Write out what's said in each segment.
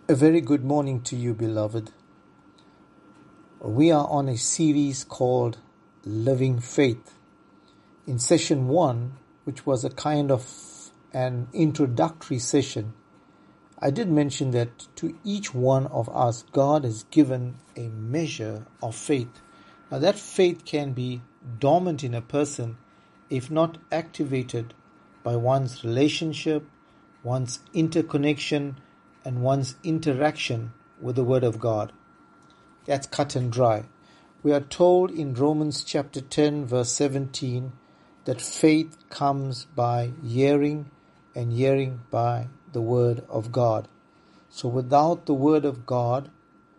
A very good morning to you, beloved. We are on a series called Living Faith. In session 1, which was a kind of an introductory session, I did mention that to each one of us, God has given a measure of faith. Now that faith can be dormant in a person if not activated by one's relationship, one's interconnection, and one's interaction with the Word of God. That's cut and dry. We are told in Romans chapter 10 verse 17 that faith comes by hearing and hearing by the Word of God. So without the Word of God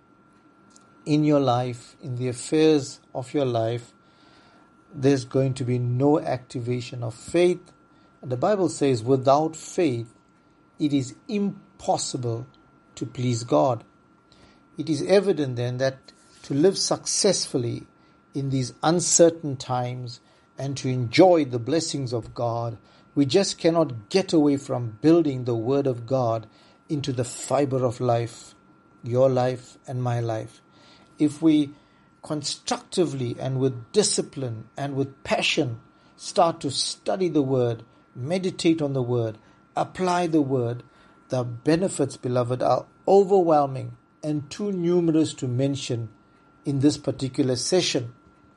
in your life, in the affairs of your life, there's going to be no activation of faith. And the Bible says without faith it is impossible to please God. It is evident then that to live successfully in these uncertain times and to enjoy the blessings of God, we just cannot get away from building the Word of God into the fiber of life, your life and my life. If we constructively and with discipline and with passion start to study the Word, meditate on the Word, apply the Word, the benefits, beloved, are overwhelming and too numerous to mention in this particular session.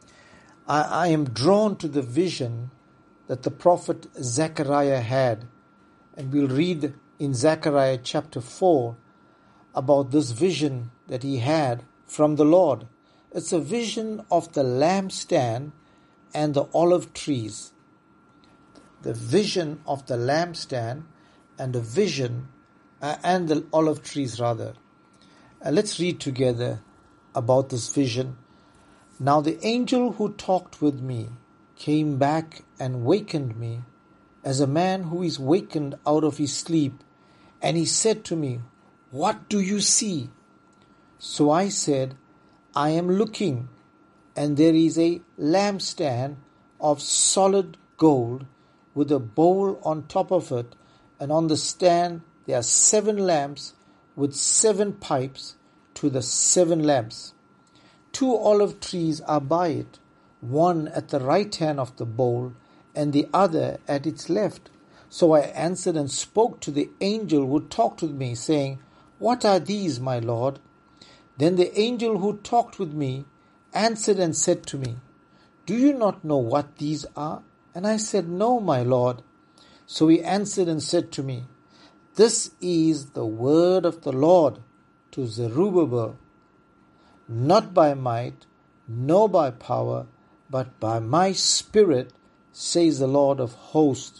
I am drawn to the vision that the prophet Zechariah had, and we'll read in Zechariah chapter 4 about this vision that he had from the Lord. It's a vision of the lampstand and the olive trees. The vision of the lampstand and the olive trees rather. Let's read together about this vision. Now the angel who talked with me came back and wakened me as a man who is wakened out of his sleep. And he said to me, "What do you see?" So I said, "I am looking, and there is a lampstand of solid gold with a bowl on top of it, and on the stand there are 7 lamps with 7 pipes to the 7 lamps. 2 olive trees are by it, one at the right hand of the bowl and the other at its left." So I answered and spoke to the angel who talked with me, saying, "What are these, my Lord?" Then the angel who talked with me answered and said to me, "Do you not know what these are?" And I said, "No, my Lord." So he answered and said to me, "This is the word of the Lord to Zerubbabel, not by might, nor by power, but by my Spirit, says the Lord of hosts.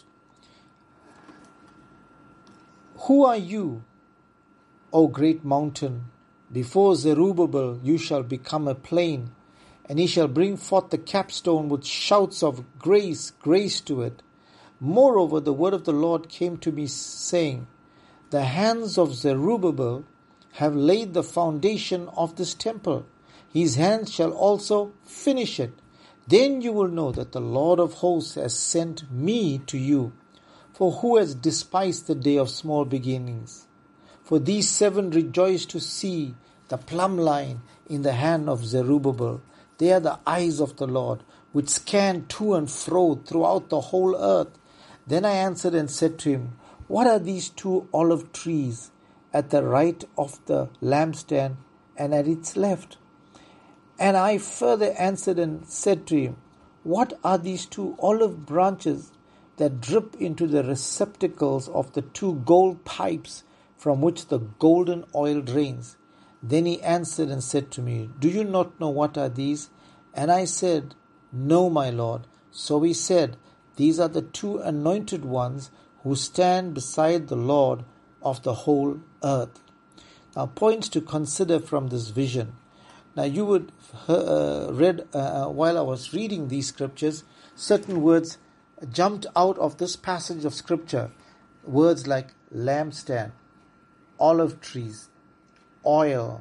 Who are you, O great mountain? Before Zerubbabel you shall become a plain, and he shall bring forth the capstone with shouts of grace, grace to it. Moreover, the word of the Lord came to me, saying, The hands of Zerubbabel have laid the foundation of this temple. His hands shall also finish it. Then you will know that the Lord of hosts has sent me to you. For who has despised the day of small beginnings? For these 7 rejoice to see the plumb line in the hand of Zerubbabel. They are the eyes of the Lord, which scan to and fro throughout the whole earth. Then I answered and said to him, "What are these 2 olive trees at the right of the lampstand and at its left?" And I further answered and said to him, "What are these 2 olive branches that drip into the receptacles of the 2 gold pipes from which the golden oil drains?" Then he answered and said to me, "Do you not know what are these?" And I said, "No, my Lord." So he said, "These are the 2 anointed ones who stand beside the Lord of the whole earth." Now, points to consider from this vision. Now, you would read while I was reading these scriptures, certain words jumped out of this passage of scripture. Words like lampstand, olive trees, oil,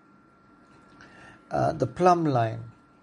the plumb line,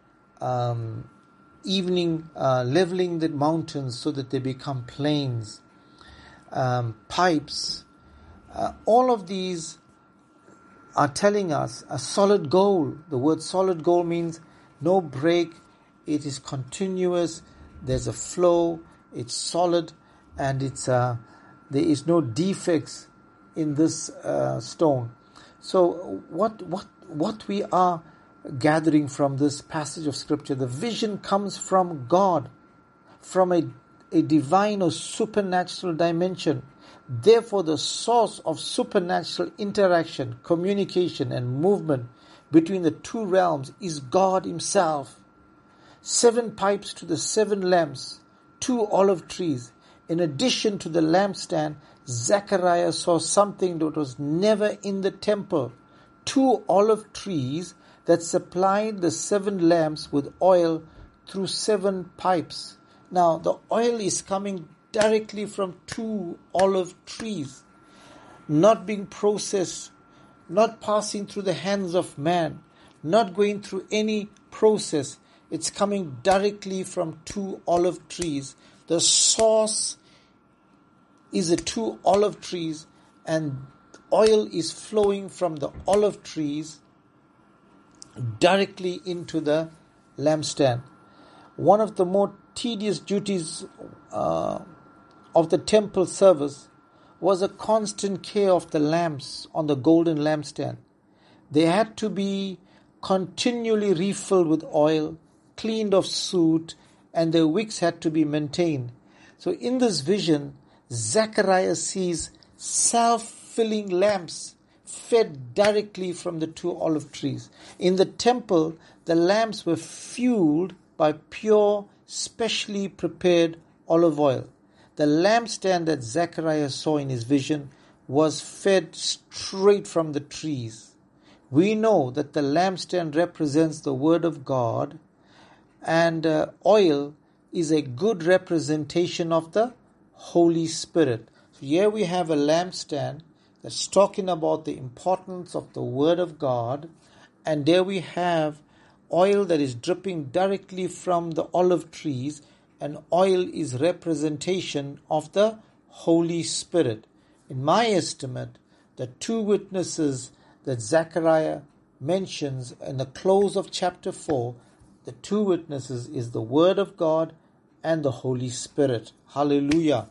leveling the mountains so that they become plains, pipes. All of these are telling us a solid goal. The word solid goal means no break. It is continuous. There's a flow. It's solid, and there is no defects in this stone. So what we are gathering from this passage of Scripture, the vision comes from God, from a divine or supernatural dimension. Therefore, the source of supernatural interaction, communication, and movement between the two realms is God Himself. 7 pipes to the 7 lamps, 2 olive trees. In addition to the lampstand, Zechariah saw something that was never in the temple. 2 olive trees that supplied the 7 lamps with oil through 7 pipes. Now, the oil is coming directly from 2 olive trees, not being processed, not passing through the hands of man, not going through any process. It's coming directly from 2 olive trees. The source is the 2 olive trees, and oil is flowing from the olive trees directly into the lampstand. One of the more tedious duties of the temple service was a constant care of the lamps on the golden lampstand. They had to be continually refilled with oil, cleaned of soot, and their wicks had to be maintained. So in this vision, Zechariah sees self-filling lamps fed directly from the 2 olive trees. In the temple, the lamps were fueled by pure, specially prepared olive oil. The lampstand that Zechariah saw in his vision was fed straight from the trees. We know that the lampstand represents the Word of God, and oil is a good representation of the Holy Spirit. So here we have a lampstand that's talking about the importance of the Word of God, and there we have oil that is dripping directly from the olive trees, and oil is representation of the Holy Spirit. In my estimate, the 2 witnesses that Zechariah mentions in the close of chapter 4, the 2 witnesses is the Word of God and the Holy Spirit. Hallelujah.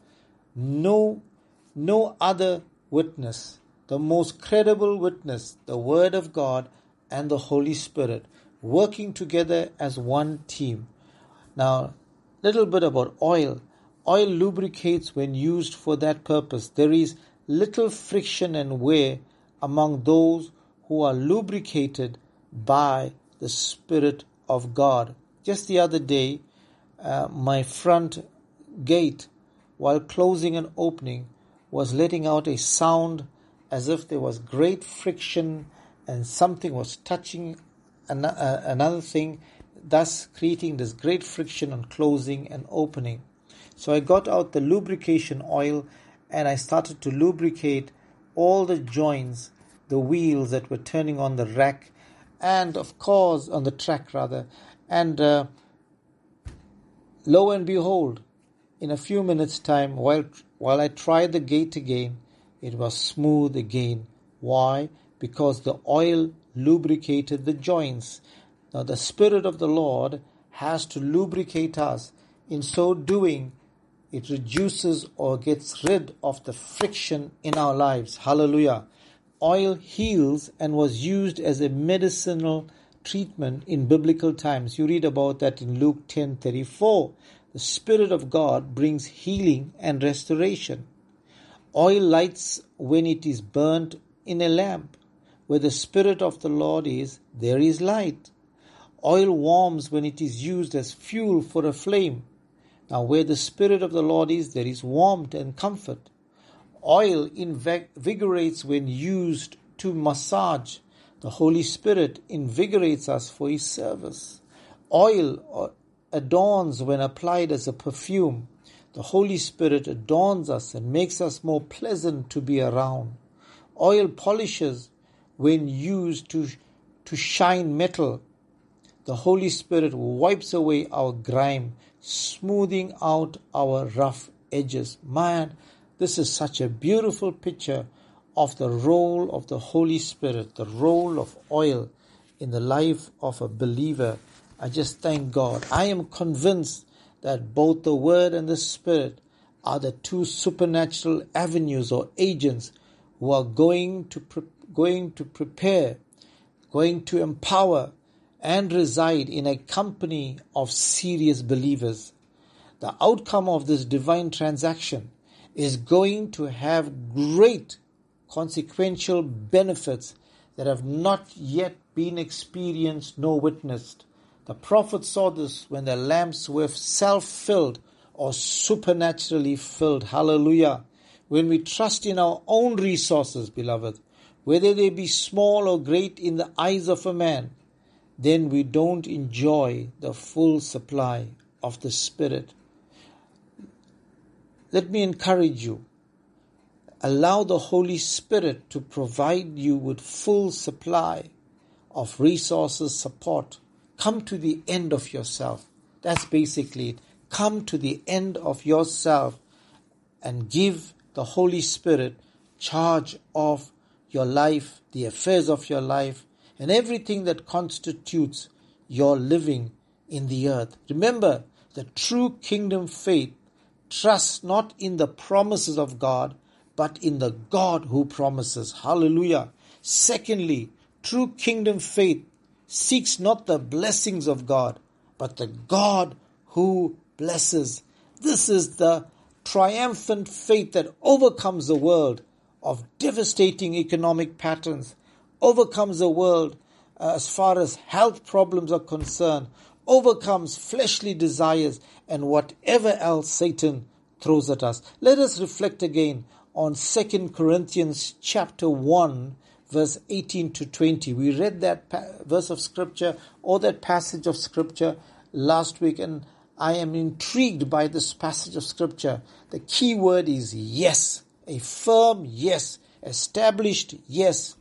No other witness, the most credible witness, the Word of God and the Holy Spirit, working together as one team. Now, little bit about oil. Oil lubricates when used for that purpose. There is little friction and wear among those who are lubricated by the Spirit of God. Just the other day, my front gate, while closing and opening, was letting out a sound as if there was great friction and something was touching another thing, thus creating this great friction on closing and opening. So I got out the lubrication oil and I started to lubricate all the joints, the wheels that were turning on the rack, and of course on the track rather. And lo and behold, in a few minutes time, while I tried the gate again, it was smooth again. Why? Because the oil lubricated the joints. Now the Spirit of the Lord has to lubricate us. In so doing, it reduces or gets rid of the friction in our lives. Hallelujah. Oil heals and was used as a medicinal treatment in biblical times. You read about that in Luke 10:34. The Spirit of God brings healing and restoration. Oil lights when it is burnt in a lamp. Where the Spirit of the Lord is, there is light. Oil warms when it is used as fuel for a flame. Now, where the Spirit of the Lord is, there is warmth and comfort. Oil invigorates when used to massage. The Holy Spirit invigorates us for His service. Oil adorns when applied as a perfume. The Holy Spirit adorns us and makes us more pleasant to be around. Oil polishes when used to shine metal. The Holy Spirit wipes away our grime, smoothing out our rough edges. Man, this is such a beautiful picture of the role of the Holy Spirit, the role of oil in the life of a believer, I just thank God. I am convinced that both the Word and the Spirit are the two supernatural avenues or agents who are going to prepare, going to empower and reside in a company of serious believers. The outcome of this divine transaction is going to have great consequential benefits that have not yet been experienced nor witnessed. The prophets saw this when their lamps were self-filled or supernaturally filled. Hallelujah. When we trust in our own resources, beloved, whether they be small or great in the eyes of a man, then we don't enjoy the full supply of the Spirit. Let me encourage you. Allow the Holy Spirit to provide you with full supply of resources, support. Come to the end of yourself. That's basically it. Come to the end of yourself and give the Holy Spirit charge of your life, the affairs of your life, and everything that constitutes your living in the earth. Remember, the true kingdom faith trusts not in the promises of God, but in the God who promises. Hallelujah. Secondly, true kingdom faith seeks not the blessings of God, but the God who blesses. This is the triumphant faith that overcomes the world of devastating economic patterns, overcomes the world as far as health problems are concerned, overcomes fleshly desires and whatever else Satan throws at us. Let us reflect again on 2 Corinthians chapter 1, verse 18 to 20. We read that verse of scripture or that passage of scripture last week, and I am intrigued by this passage of scripture. The key word is yes. A firm yes. Established yes.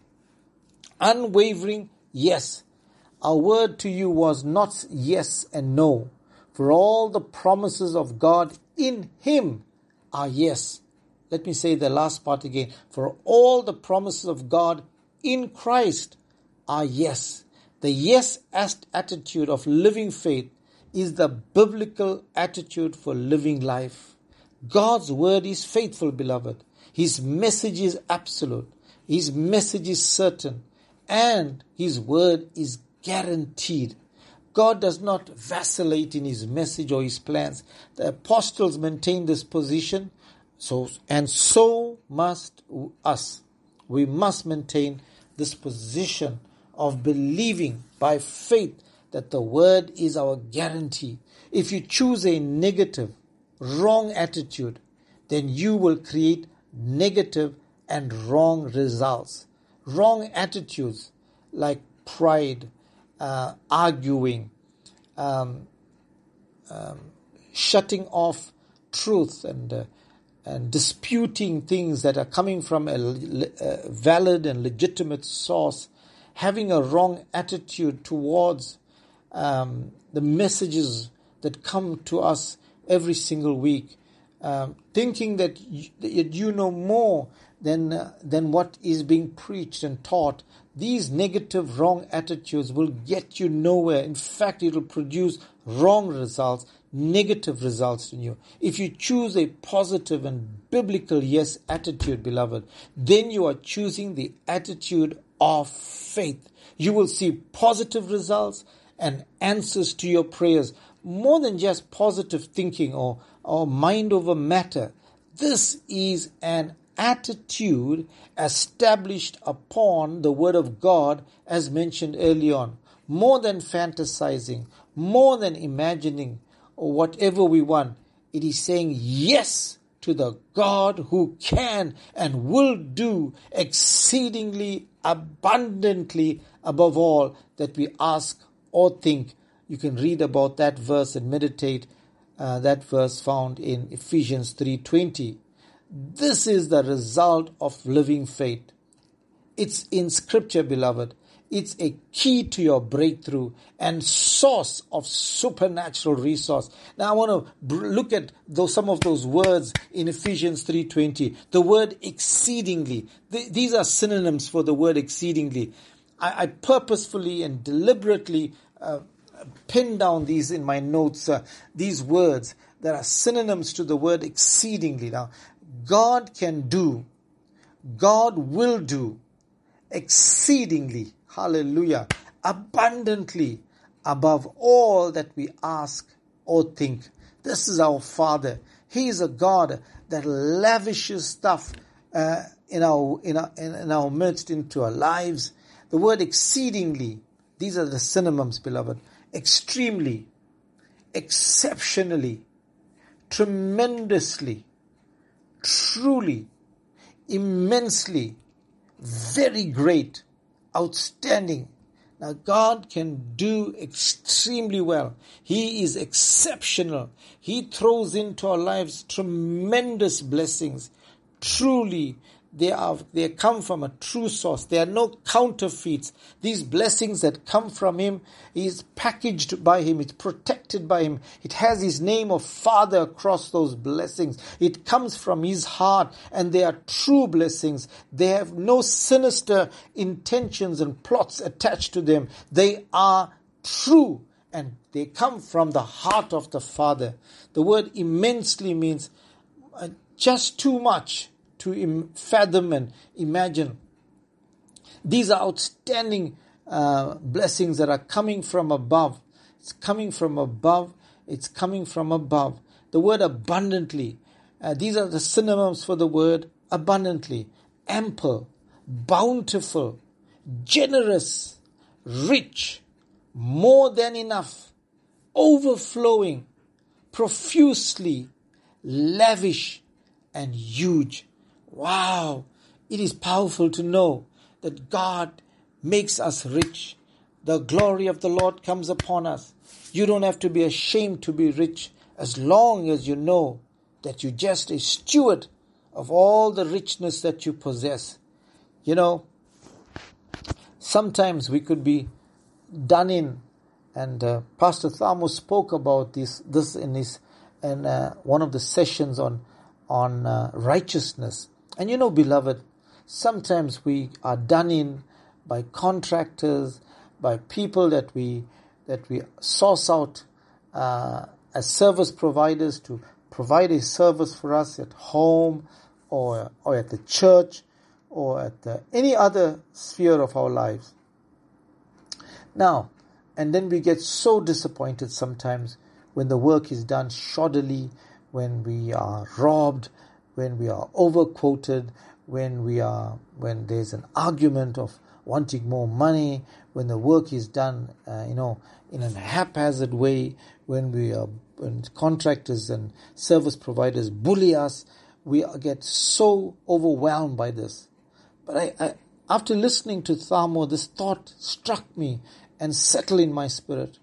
Unwavering yes. Our word to you was not yes and no. For all the promises of God in Him are yes. Let me say the last part again. For all the promises of God in Christ are yes. The yes attitude of living faith is the biblical attitude for living life. God's word is faithful, beloved. His message is absolute. His message is certain. And His word is guaranteed. God does not vacillate in His message or His plans. The apostles maintain this position, so must us. We must maintain this position of believing by faith that the word is our guarantee. If you choose a negative, wrong attitude, then you will create negative and wrong results. Wrong attitudes like pride, arguing, shutting off truth and disputing things that are coming from a valid and legitimate source, having a wrong attitude towards the messages that come to us every single week, thinking that you know more than what is being preached and taught. These negative, wrong attitudes will get you nowhere. In fact, it will produce wrong results, negative results in you. If you choose a positive and biblical yes attitude, beloved, then you are choosing the attitude of faith. You will see positive results and answers to your prayers, more than just positive thinking or mind over matter. This is an attitude established upon the Word of God, as mentioned early on. More than fantasizing, more than imagining or whatever we want. It is saying yes to the God who can and will do exceedingly abundantly above all that we ask or think. You can read about that verse and meditate that verse found in Ephesians 3:20. This is the result of living faith. It's in Scripture, beloved. It's a key to your breakthrough and source of supernatural resource. Now I want to look at some of those words in Ephesians 3:20. The word exceedingly. These are synonyms for the word exceedingly. I purposefully and deliberately pin down these in my notes, these words that are synonyms to the word exceedingly. Now, God can do, God will do exceedingly, hallelujah, abundantly above all that we ask or think. This is our Father. He is a God that lavishes stuff in our midst, into our lives. The word exceedingly, these are the synonyms, beloved. Extremely, exceptionally, tremendously, truly, immensely, very great, outstanding. Now God can do extremely well. He is exceptional. He throws into our lives tremendous blessings. Truly, they come from a true source. There are no counterfeits. These blessings that come from Him is packaged by Him. It's protected by Him. It has His name of Father across those blessings. It comes from His heart, and they are true blessings. They have no sinister intentions and plots attached to them. They are true, and they come from the heart of the Father. The word immensely means just too much to fathom and imagine. These are outstanding blessings that are coming from above. It's coming from above. It's coming from above. The word abundantly. These are the synonyms for the word abundantly. Ample, bountiful, generous, rich, more than enough, overflowing, profusely, lavish, and huge. Wow, it is powerful to know that God makes us rich. The glory of the Lord comes upon us. You don't have to be ashamed to be rich as long as you know that you're just a steward of all the richness that you possess. You know, sometimes we could be done in, and Pastor Thamo spoke about this in one of the sessions on righteousness. And you know, beloved, sometimes we are done in by contractors, by people that we source out as service providers to provide a service for us at home or at the church or at any other sphere of our lives. Now, and then we get so disappointed sometimes when the work is done shoddily, when we are robbed, when we are overquoted, when there's an argument of wanting more money, when the work is done, in a haphazard way, when contractors and service providers bully us, we get so overwhelmed by this. But I after listening to Thamo, this thought struck me and settled in my spirit.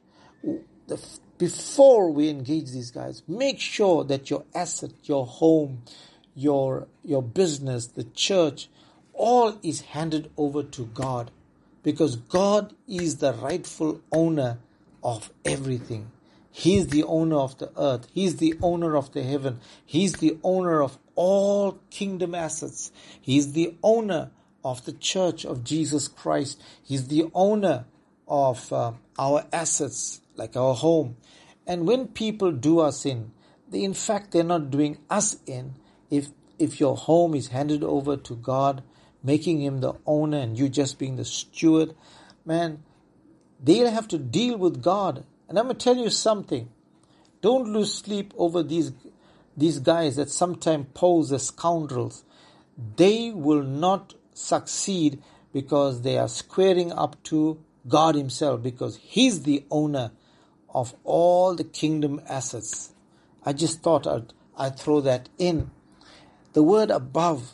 Before we engage these guys, make sure that your asset, your home, your business, the church, all is handed over to God, because God is the rightful owner of everything. He's the owner of the earth. He's the owner of the heaven. He's the owner of all kingdom assets. He's the owner of the church of Jesus Christ. He's the owner of our assets, like our home. And when people do us in, they're not doing us in. If your home is handed over to God, making Him the owner and you just being the steward, man, they'll have to deal with God. And I'm going to tell you something. Don't lose sleep over these guys that sometimes pose as scoundrels. They will not succeed because they are squaring up to God Himself, because He's the owner of all the kingdom assets. I just thought I'd throw that in. The word above,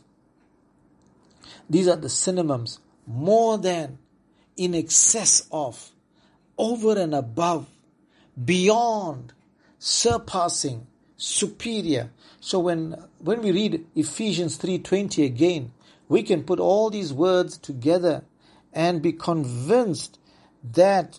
these are the synonyms: more than, in excess of, over and above, beyond, surpassing, superior. So when we read Ephesians 3:20 again, we can put all these words together and be convinced that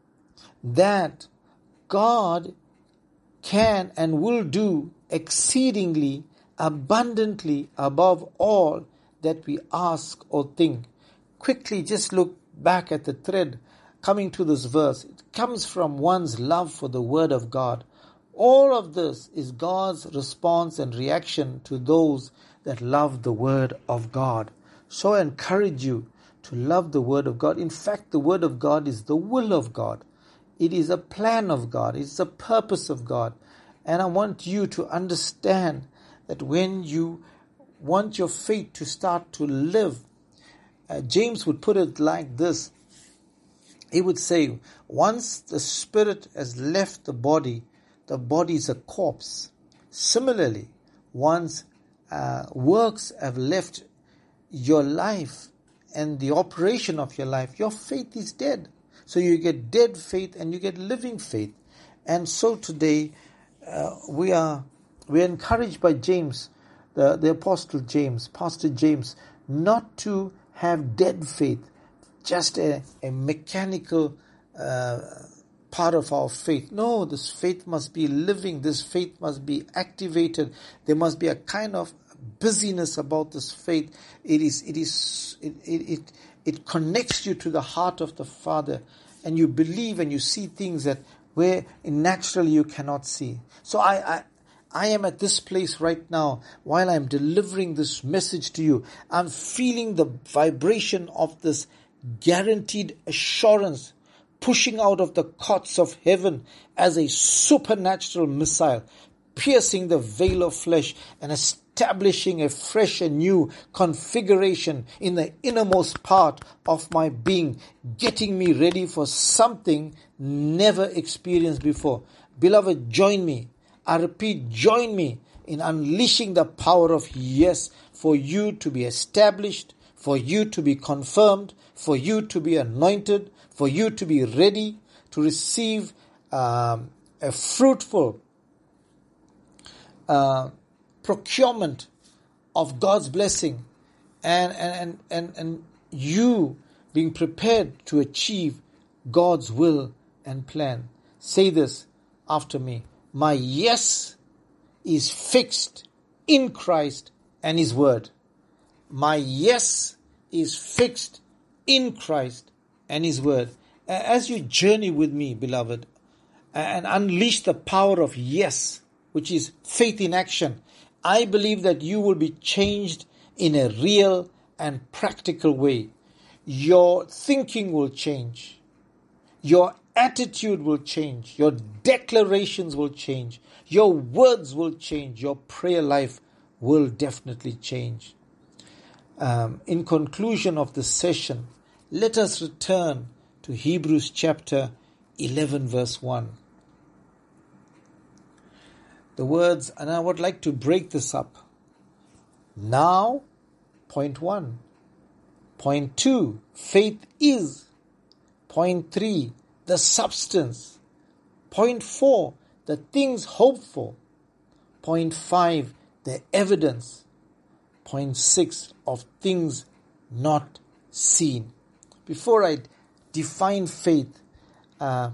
God can and will do exceedingly abundantly above all that we ask or think. Quickly, just look back at the thread coming to this verse. It comes from one's love for the Word of God. All of this is God's response and reaction to those that love the Word of God. So I encourage you to love the Word of God. In fact, the Word of God is the will of God. It is a plan of God. It's a purpose of God. And I want you to understand that when you want your faith to start to live, James would put it like this. He would say, once the spirit has left the body is a corpse. Similarly, once works have left your life and the operation of your life, your faith is dead. So you get dead faith and you get living faith. And so today we are encouraged by James, the Apostle James, Pastor James, not to have dead faith, just a mechanical part of our faith. No, this faith must be living. This faith must be activated. There must be a kind of busyness about this faith. It connects you to the heart of the Father, and you believe and you see things that where naturally you cannot see. So I am at this place right now while I'm delivering this message to you. I'm feeling the vibration of this guaranteed assurance pushing out of the courts of heaven as a supernatural missile, piercing the veil of flesh and establishing a fresh and new configuration in the innermost part of my being, getting me ready for something never experienced before. Beloved, join me. I repeat, join me in unleashing the power of yes for you to be established, for you to be confirmed, for you to be anointed, for you to be ready to receive a fruitful procurement of God's blessing, and you being prepared to achieve God's will and plan. Say this after me. My yes is fixed in Christ and His Word. My yes is fixed in Christ and His Word. As you journey with me, beloved, and unleash the power of yes, which is faith in action, I believe that you will be changed in a real and practical way. Your thinking will change. Your attitude will change. Your declarations will change. Your words will change. Your prayer life will definitely change. In conclusion of this session, let us return to Hebrews chapter 11 verse 1. The words, and I would like to break this up. Now, point 1. Point 2, faith is. Point 3, the substance. Point 4, the things hoped for. Point 5, the evidence. Point 6, of things not seen. Before I define faith, the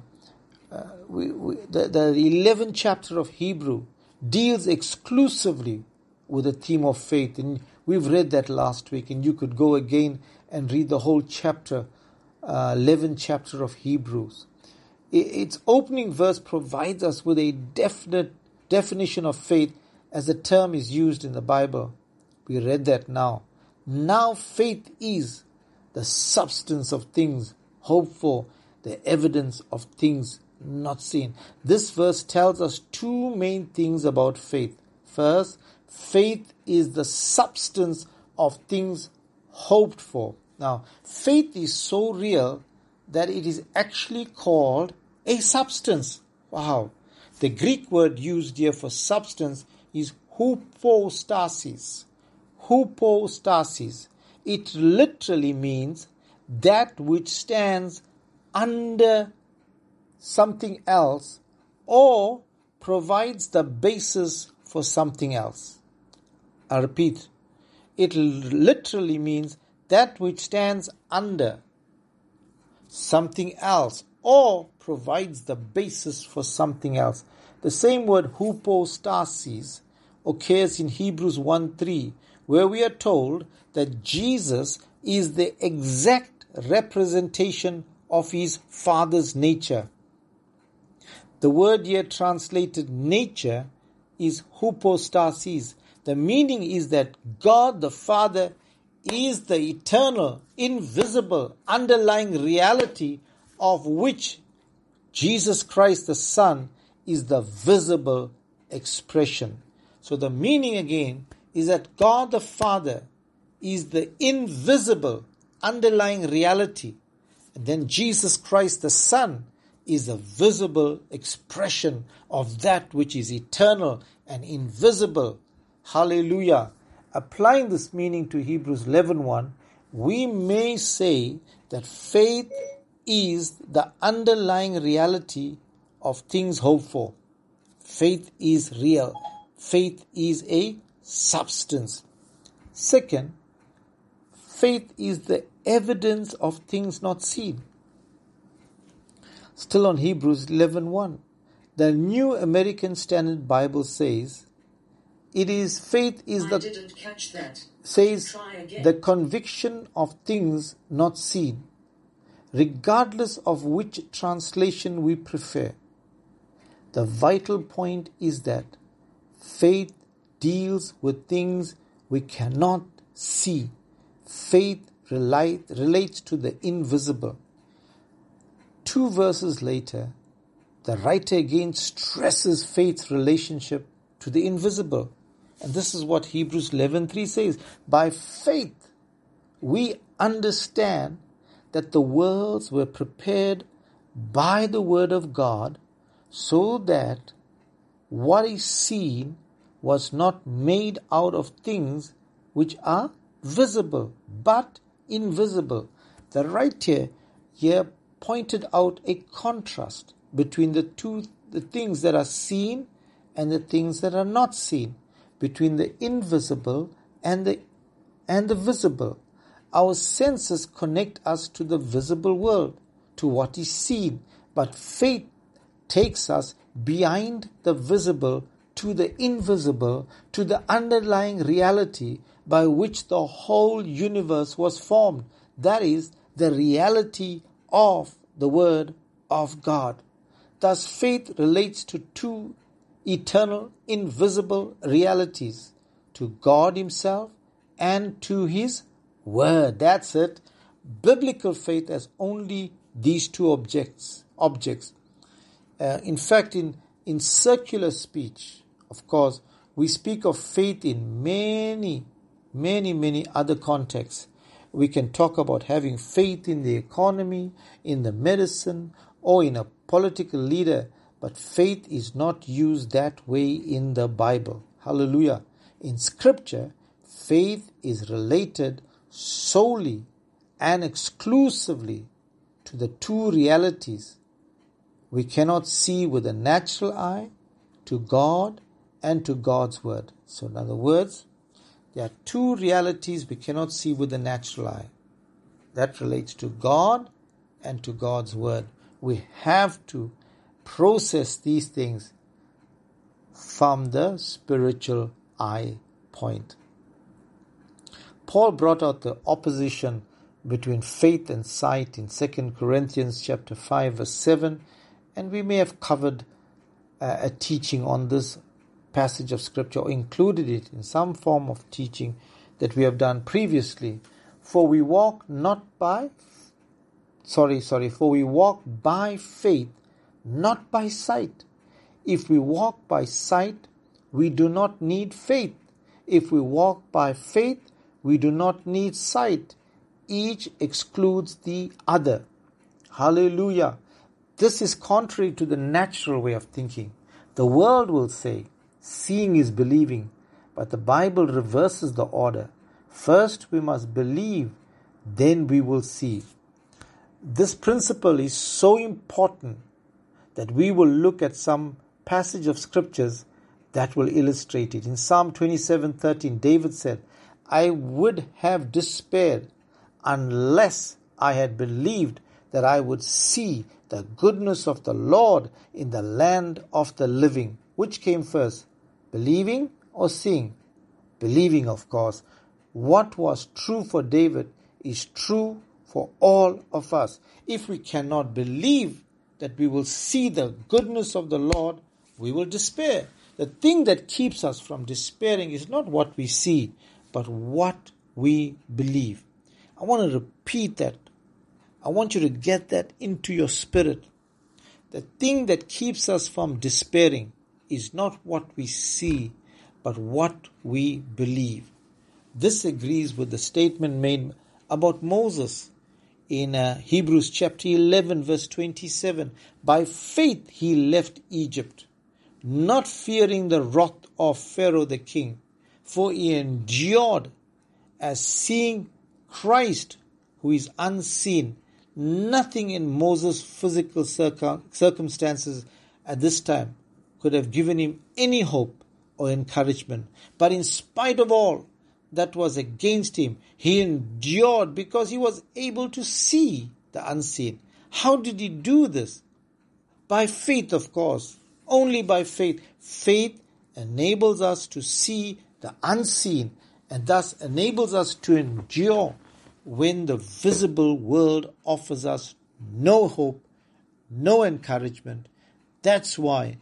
11th chapter of Hebrew deals exclusively with the theme of faith. And we've read that last week, and you could go again and read the whole chapter, 11th chapter of Hebrews. Its opening verse provides us with a definite definition of faith as the term is used in the Bible. We read that now. Now faith is the substance of things hoped for, the evidence of things not seen. This verse tells us two main things about faith. First, faith is the substance of things hoped for. Now, faith is so real that it is actually called a substance. Wow. The Greek word used here for substance is hypostasis. Hypostasis. It literally means that which stands under something else or provides the basis for something else. I repeat, it literally means that which stands under something else or provides the basis for something else. The same word hypostasis occurs in Hebrews 1:3, where we are told that Jesus is the exact representation of his Father's nature. The word here translated nature is hypostasis. The meaning is that God the Father is the eternal, invisible, underlying reality of which Jesus Christ the Son is the visible expression. So the meaning again is that God the Father is the invisible, underlying reality. And then Jesus Christ the Son is a visible expression of that which is eternal and invisible. Hallelujah. Applying this meaning to Hebrews 11:1, we may say that faith is the underlying reality of things hoped for. Faith is real. Faith is a substance. Second, faith is the evidence of things not seen. Still on Hebrews 11:1, the New American Standard Bible says, faith is the conviction of things not seen, regardless of which translation we prefer. The vital point is that faith deals with things we cannot see. Faith relates to the invisible. 2 verses later, the writer again stresses faith's relationship to the invisible. And this is what Hebrews 11:3 says. By faith, we understand that the worlds were prepared by the word of God, so that what is seen was not made out of things which are visible, but invisible. The writer here pointed out a contrast between the things that are seen and the things that are not seen, between the invisible and the visible. Our senses connect us to the visible world, to what is seen, but faith takes us behind the visible to the invisible, to the underlying reality by which the whole universe was formed. That is the reality of the Word of God. Thus, faith relates to two eternal, invisible realities, to God Himself and to His Word. That's it. Biblical faith has only these two objects. In fact, in circular speech, of course, we speak of faith in many other contexts. We can talk about having faith in the economy, in the medicine, or in a political leader, but faith is not used that way in the Bible. Hallelujah. In Scripture, faith is related solely and exclusively to the two realities we cannot see with the natural eye, to God and to God's Word. So in other words, there are two realities we cannot see with the natural eye. That relates to God and to God's Word. We have to process these things from the spiritual eye point. Paul brought out the opposition between faith and sight in 2 Corinthians chapter 5 verse 7, and we may have covered a teaching on this passage of Scripture, or included it in some form of teaching that we have done previously. For we walk by faith, not by sight. If we walk by sight, we do not need faith. If we walk by faith, we do not need sight. Each excludes the other. Hallelujah. This is contrary to the natural way of thinking. The world will say, seeing is believing, but the Bible reverses the order. First we must believe, then we will see. This principle is so important that we will look at some passage of scriptures that will illustrate it. In Psalm 27:13, David said, I would have despaired unless I had believed that I would see the goodness of the Lord in the land of the living. Which came first, believing or seeing? Believing, of course. What was true for David is true for all of us. If we cannot believe that we will see the goodness of the Lord, we will despair. The thing that keeps us from despairing is not what we see, but what we believe. I want to repeat that. I want you to get that into your spirit. The thing that keeps us from despairing is not what we see, but what we believe. This agrees with the statement made about Moses in Hebrews chapter 11 verse 27. By faith he left Egypt, not fearing the wrath of Pharaoh the king, for he endured as seeing Christ who is unseen. Nothing in Moses' physical circumstances at this time could have given him any hope or encouragement. But in spite of all that was against him, he endured because he was able to see the unseen. How did he do this? By faith, of course. Only by faith. Faith enables us to see the unseen and thus enables us to endure when the visible world offers us no hope, no encouragement. That's why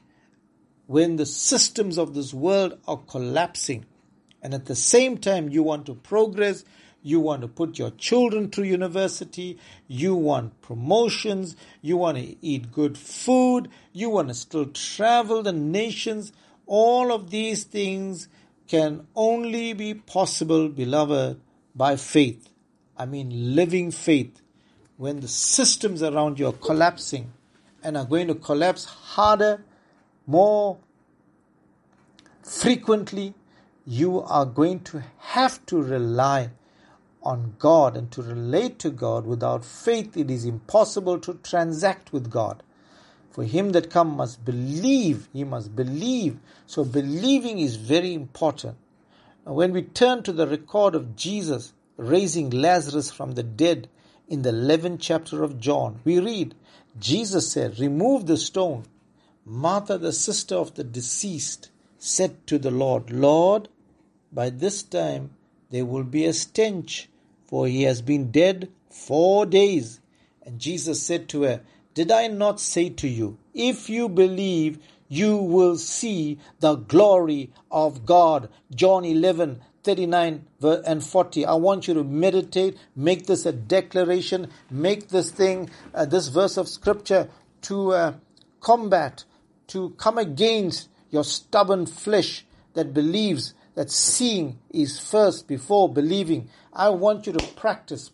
when the systems of this world are collapsing, and at the same time you want to progress, you want to put your children through university, you want promotions, you want to eat good food, you want to still travel the nations, all of these things can only be possible, beloved, by faith. I mean living faith. When the systems around you are collapsing and are going to collapse harder, more frequently, you are going to have to rely on God and to relate to God. Without faith, it is impossible to transact with God. For him that come must believe. He must believe. So believing is very important. Now, when we turn to the record of Jesus raising Lazarus from the dead in the 11th chapter of John, we read, Jesus said, "Remove the stone." Martha, the sister of the deceased, said to the Lord, "Lord, by this time there will be a stench, for he has been dead 4 days." And Jesus said to her, "Did I not say to you, if you believe, you will see the glory of God?" John 11:39 and 40. I want you to meditate, make this a declaration, make this thing, this verse of scripture to combat, to come against your stubborn flesh that believes that seeing is first before believing. I want you to practice.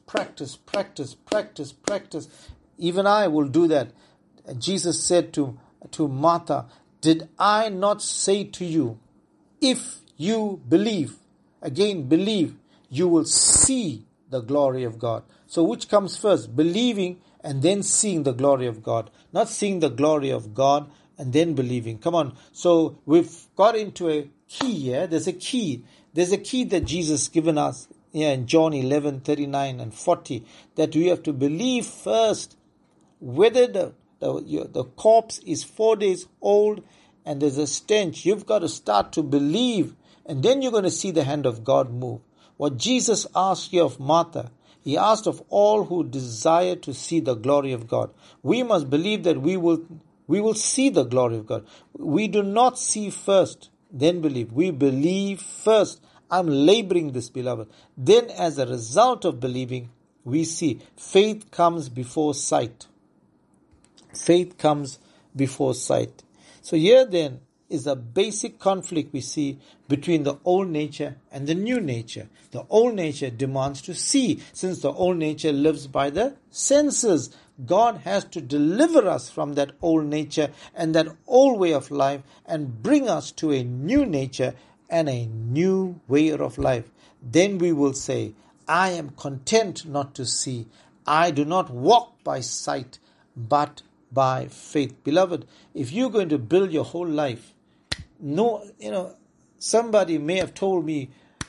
Even I will do that. Jesus said to Martha, "Did I not say to you, if you believe," again believe, "you will see the glory of God." So which comes first? Believing and then seeing the glory of God. Not seeing the glory of God and then believing. Come on. So we've got into a key here. There's a key. There's a key that Jesus given us here in John 11:39 and 40, that we have to believe first. Whether the corpse is 4 days old and there's a stench, you've got to start to believe, and then you're going to see the hand of God move. What Jesus asked here of Martha, he asked of all who desire to see the glory of God. We must believe that we will see the glory of God. We do not see first, then believe. We believe first. I'm laboring this, beloved. Then as a result of believing, we see. Faith comes before sight. Faith comes before sight. So here then is a basic conflict we see between the old nature and the new nature. The old nature demands to see. Since the old nature lives by the senses, God has to deliver us from that old nature and that old way of life and bring us to a new nature and a new way of life. Then we will say, I am content not to see. I do not walk by sight, but by faith. Beloved, if you're going to build your whole life, somebody may have told me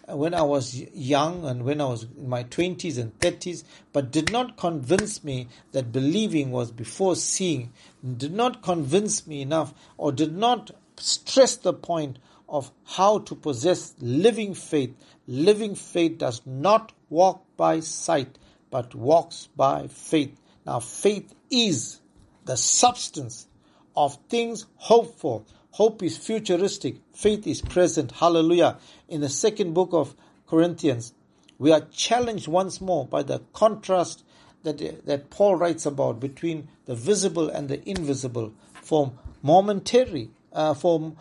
when I was young and when I was in my 20s and 30s, but did not convince me that believing was before seeing, did not convince me enough, or did not stress the point of how to possess living faith. Living faith does not walk by sight, but walks by faith. Now, faith is the substance of things hoped for. Hope is futuristic. Faith is present. Hallelujah. In the second book of Corinthians, we are challenged once more by the contrast that Paul writes about between the visible and the invisible. For momentary, for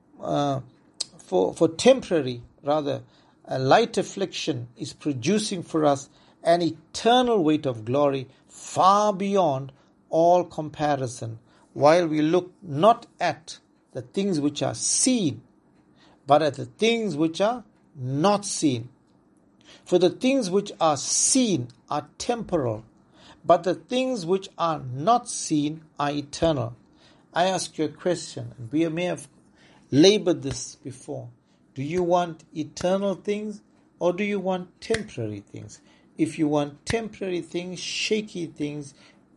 temporary, rather, a light affliction is producing for us an eternal weight of glory far beyond all comparison, while we look not at the things which are seen, but at the things which are not seen. For the things which are seen are temporal, but the things which are not seen are eternal. I ask you a question, and we may have labored this before. Do you want eternal things, or do you want temporary things? If you want temporary things, shaky things,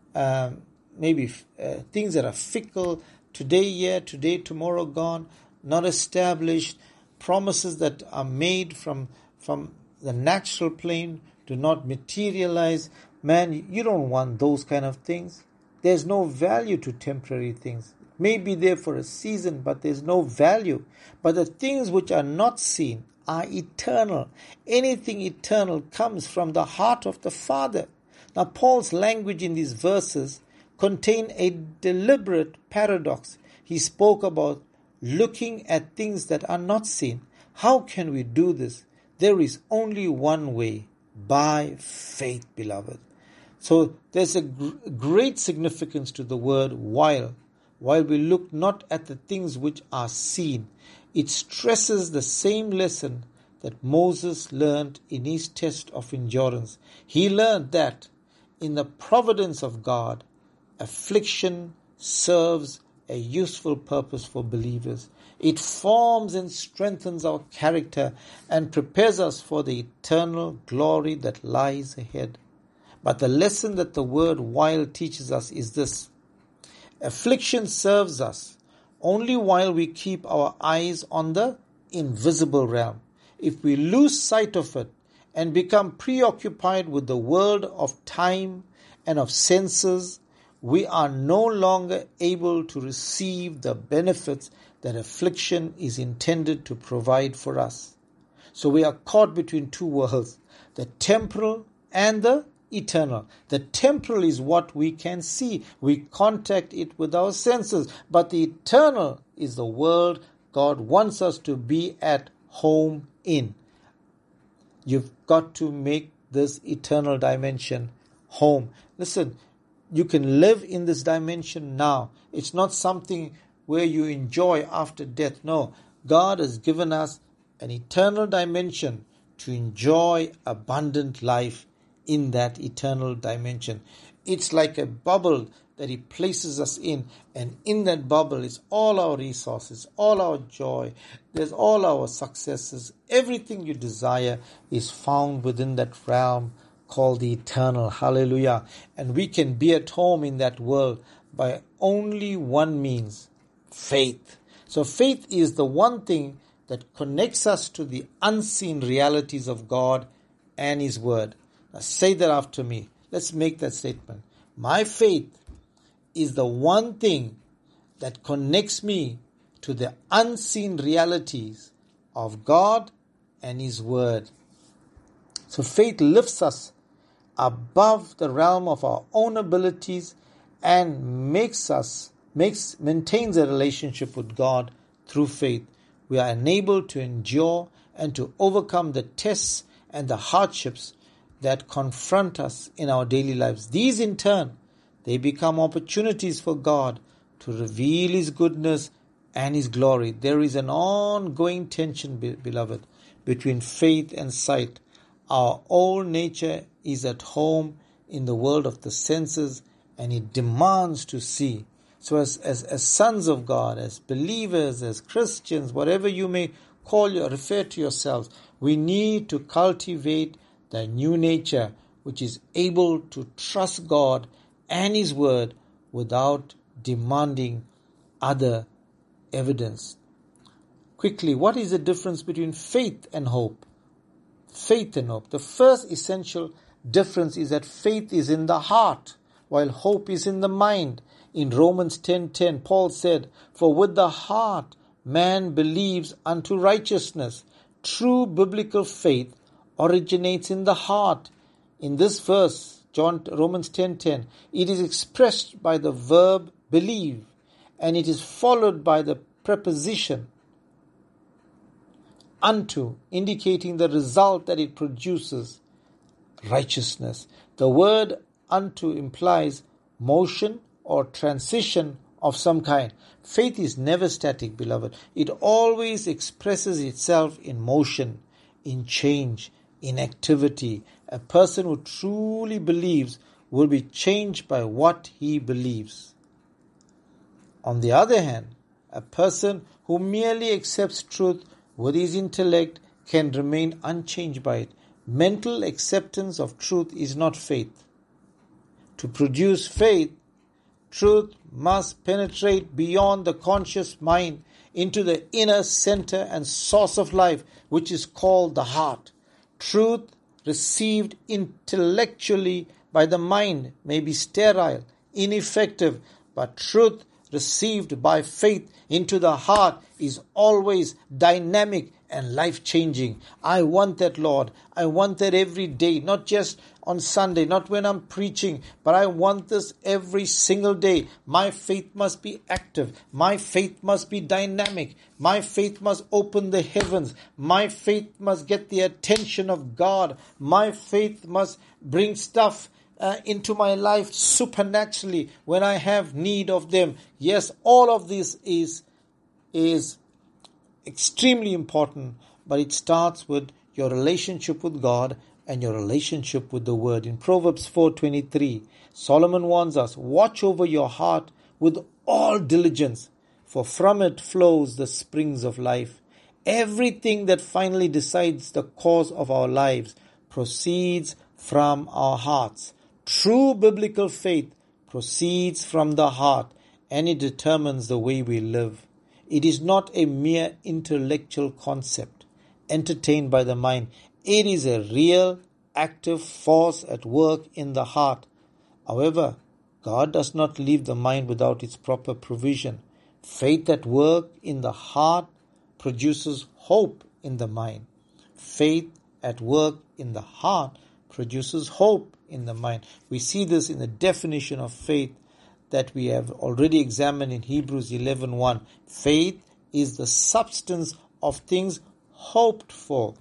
maybe things that are fickle, today here, today, tomorrow gone, not established, promises that are made from the natural plane do not materialize. Man, you don't want those kind of things. There's no value to temporary things. It may be there for a season, but there's no value. But the things which are not seen are eternal. Anything eternal comes from the heart of the Father. Now, Paul's language in these verses contain a deliberate paradox. He spoke about looking at things that are not seen. How can we do this? There is only one way, by faith, beloved. So there's a great significance to the word while. While we look not at the things which are seen, it stresses the same lesson that Moses learned in his test of endurance. He learned that in the providence of God, affliction serves a useful purpose for believers. It forms and strengthens our character and prepares us for the eternal glory that lies ahead. But the lesson that the word while teaches us is this: affliction serves us only while we keep our eyes on the invisible realm. If we lose sight of it and become preoccupied with the world of time and of senses, we are no longer able to receive the benefits that affliction is intended to provide for us. So we are caught between two worlds, the temporal and the eternal. The temporal is what we can see. We contact it with our senses. But the eternal is the world God wants us to be at home in. You've got to make this eternal dimension home. Listen, you can live in this dimension now. It's not something where you enjoy after death. No, God has given us an eternal dimension to enjoy abundant life in that eternal dimension. It's like a bubble that He places us in, and in that bubble is all our resources, all our joy, there's all our successes. Everything you desire is found within that realm called the eternal. Hallelujah. And we can be at home in that world by only one means: faith. So faith is the one thing that connects us to the unseen realities of God and His Word. Now say that after me. Let's make that statement. My faith is the one thing that connects me to the unseen realities of God and His Word. So faith lifts us above the realm of our own abilities and maintains a relationship with God through faith. We are enabled to endure and to overcome the tests and the hardships that confront us in our daily lives. These in turn, they become opportunities for God to reveal His goodness and His glory. There is an ongoing tension, beloved, between faith and sight. Our old nature is at home in the world of the senses, and it demands to see. So as sons of God, as believers, as Christians, whatever you may refer to yourselves, We need to cultivate the new nature which is able to trust God and His Word without demanding other evidence. Quickly, what is the difference between faith and hope? Faith and hope. The first essential difference is that faith is in the heart, while hope is in the mind. In Romans 10:10, Paul said, "For with the heart man believes unto righteousness." True biblical faith originates in the heart. In this verse, Romans 10:10, it is expressed by the verb believe, and it is followed by the preposition unto, indicating the result that it produces, righteousness. The word unto implies motion or transition of some kind. Faith is never static, beloved. It always expresses itself in motion, in change, in activity. A person who truly believes will be changed by what he believes. On the other hand, a person who merely accepts truth with his intellect can remain unchanged by it. Mental acceptance of truth is not faith. To produce faith, truth must penetrate beyond the conscious mind into the inner center and source of life, which is called the heart. Truth received intellectually by the mind may be sterile, ineffective, but truth received by faith into the heart is always dynamic and life-changing. I want that, Lord. I want that every day, not just on Sunday, not when I'm preaching, but I want this every single day. My faith must be active. My faith must be dynamic. My faith must open the heavens. My faith must get the attention of God. My faith must bring stuff into my life supernaturally when I have need of them. Yes, all of this is extremely important, but it starts with your relationship with God and your relationship with the Word. In Proverbs 4:23, Solomon warns us, "Watch over your heart with all diligence, for from it flows the springs of life." Everything that finally decides the course of our lives proceeds from our hearts. True biblical faith proceeds from the heart, and it determines the way we live. It is not a mere intellectual concept entertained by the mind. It is a real, active force at work in the heart. However, God does not leave the mind without its proper provision. Faith at work in the heart produces hope in the mind. Faith at work in the heart produces hope in the mind. We see this in the definition of faith that we have already examined in Hebrews 11:1. Faith is the substance of things hoped for.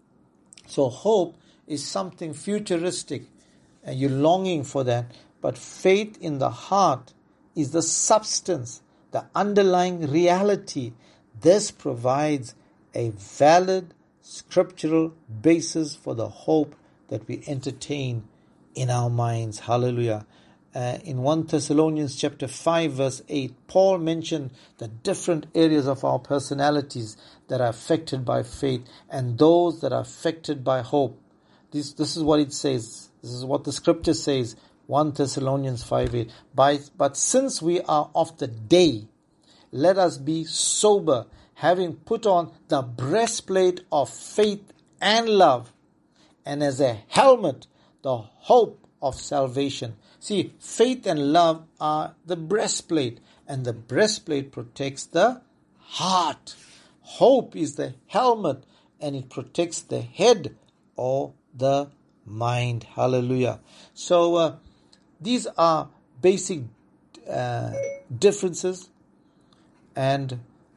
So hope is something futuristic, and you're longing for that. But faith in the heart is the substance, the underlying reality. This provides a valid scriptural basis for the hope that we entertain in our minds. Hallelujah. In 1 Thessalonians chapter 5 verse 8, Paul mentioned the different areas of our personalities that are affected by faith and those that are affected by hope. This is what it says. This is what the scripture says. 1 Thessalonians 5:8. But since we are of the day, let us be sober, having put on the breastplate of faith and love, and as a helmet, the hope of salvation. See, faith and love are the breastplate, and the breastplate protects the heart. Hope is the helmet, and it protects the head or the mind. Hallelujah. So these are basic differences and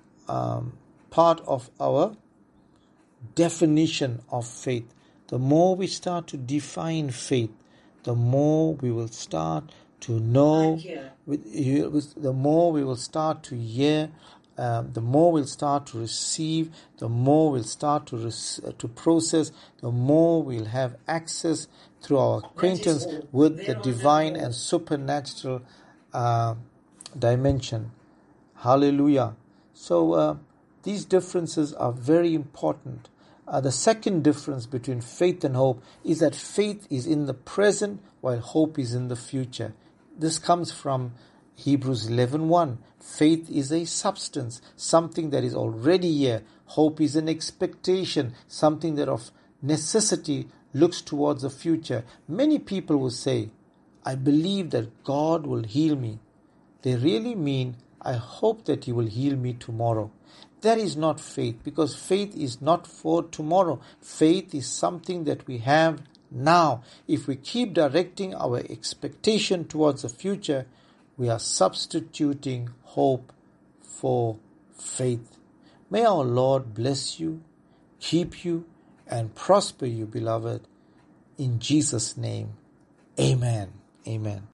part of our definition of faith. The more we start to define faith, the more we will start to know, the more we will start to hear, the more we'll start to receive, the more we'll start to process, the more we'll have access through our acquaintance with the divine and supernatural dimension. Hallelujah. So these differences are very important. The second difference between faith and hope is that faith is in the present while hope is in the future. This comes from Hebrews 11:1. Faith is a substance, something that is already here. Hope is an expectation, something that of necessity looks towards the future. Many people will say, I believe that God will heal me. They really mean, I hope that He will heal me tomorrow. That is not faith, because faith is not for tomorrow. Faith is something that we have now. If we keep directing our expectation towards the future, we are substituting hope for faith. May our Lord bless you, keep you, and prosper you, beloved. In Jesus' name, amen. Amen.